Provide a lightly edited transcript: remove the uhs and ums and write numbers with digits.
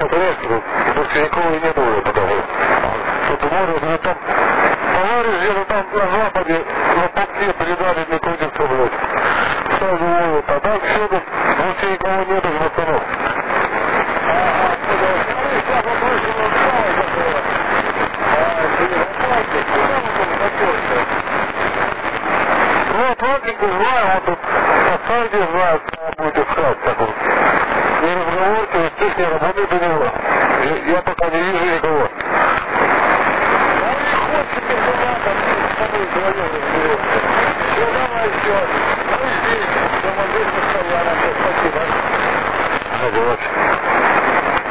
смотрел, что больше никого и нету уже потому. Тут море, говорит, там товарищ где-то там на западе, на полке передали, не крутится, блядь. Сразу ловят, а так все тут, больше никого нету, пацанов. Ну, Атлантику знаю, вот тут на сайте знаю, что будет искать, так вот. Не разговорчивый, здесь не работает у него. Я пока не вижу никого. Спасибо.